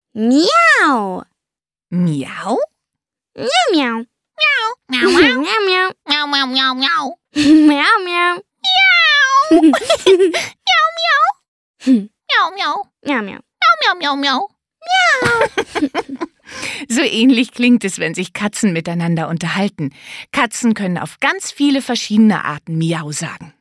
Miau. Miau? Miau, miau. Miau, miau, Miau, miau. miau, miau, miau, miau. Miau, miau. Miau, miau. Miau, miau. Miau, miau, miau. So ähnlich klingt es, wenn sich Katzen miteinander unterhalten. Katzen können auf ganz viele verschiedene Arten Miau sagen.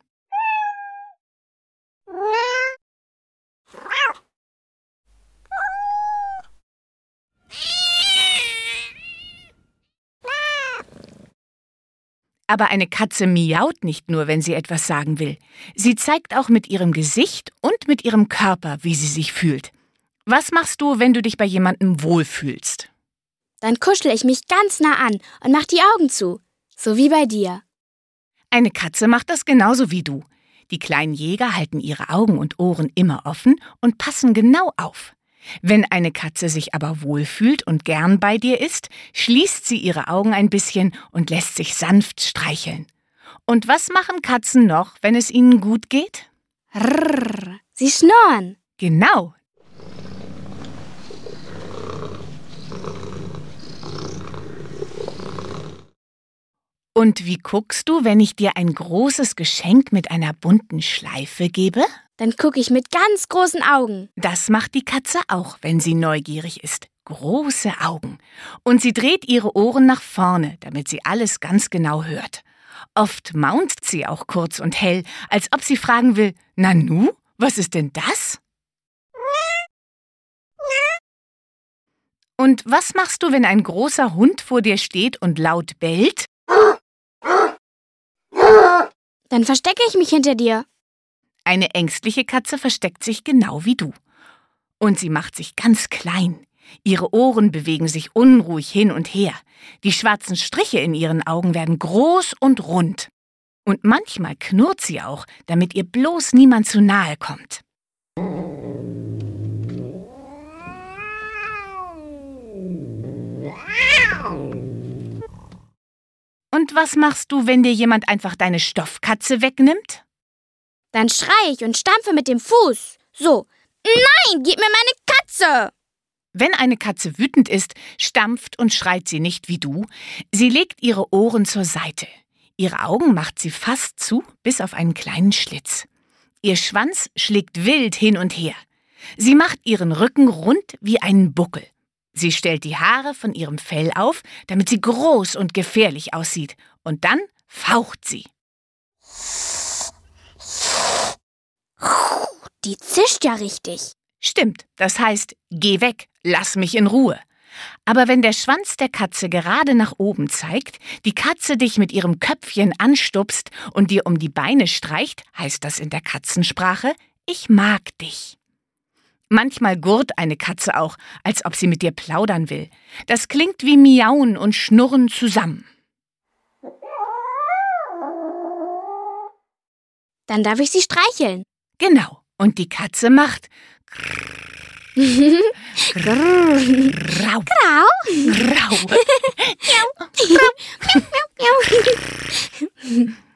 Aber eine Katze miaut nicht nur, wenn sie etwas sagen will. Sie zeigt auch mit ihrem Gesicht und mit ihrem Körper, wie sie sich fühlt. Was machst du, wenn du dich bei jemandem wohlfühlst? Dann kuschel ich mich ganz nah an und mach die Augen zu. So wie bei dir. Eine Katze macht das genauso wie du. Die kleinen Jäger halten ihre Augen und Ohren immer offen und passen genau auf. Wenn eine Katze sich aber wohlfühlt und gern bei dir ist, schließt sie ihre Augen ein bisschen und lässt sich sanft streicheln. Und was machen Katzen noch, wenn es ihnen gut geht? Rrrr. Sie schnurren. Genau. Und wie guckst du, wenn ich dir ein großes Geschenk mit einer bunten Schleife gebe? Dann gucke ich mit ganz großen Augen. Das macht die Katze auch, wenn sie neugierig ist. Große Augen. Und sie dreht ihre Ohren nach vorne, damit sie alles ganz genau hört. Oft maunzt sie auch kurz und hell, als ob sie fragen will, Nanu, was ist denn das? Und was machst du, wenn ein großer Hund vor dir steht und laut bellt? Dann verstecke ich mich hinter dir. Eine ängstliche Katze versteckt sich genau wie du. Und sie macht sich ganz klein. Ihre Ohren bewegen sich unruhig hin und her. Die schwarzen Striche in ihren Augen werden groß und rund. Und manchmal knurrt sie auch, damit ihr bloß niemand zu nahe kommt. Und was machst du, wenn dir jemand einfach deine Stoffkatze wegnimmt? Dann schreie ich und stampfe mit dem Fuß. So. Nein, gib mir meine Katze! Wenn eine Katze wütend ist, stampft und schreit sie nicht wie du. Sie legt ihre Ohren zur Seite. Ihre Augen macht sie fast zu, bis auf einen kleinen Schlitz. Ihr Schwanz schlägt wild hin und her. Sie macht ihren Rücken rund wie einen Buckel. Sie stellt die Haare von ihrem Fell auf, damit sie groß und gefährlich aussieht. Und dann faucht sie. Die zischt ja richtig. Stimmt, das heißt, geh weg, lass mich in Ruhe. Aber wenn der Schwanz der Katze gerade nach oben zeigt, die Katze dich mit ihrem Köpfchen anstupst und dir um die Beine streicht, heißt das in der Katzensprache, ich mag dich. Manchmal gurrt eine Katze auch, als ob sie mit dir plaudern will. Das klingt wie Miauen und Schnurren zusammen. Dann darf ich sie streicheln. Genau, und die Katze macht Rau. Grau. Rau. Miau.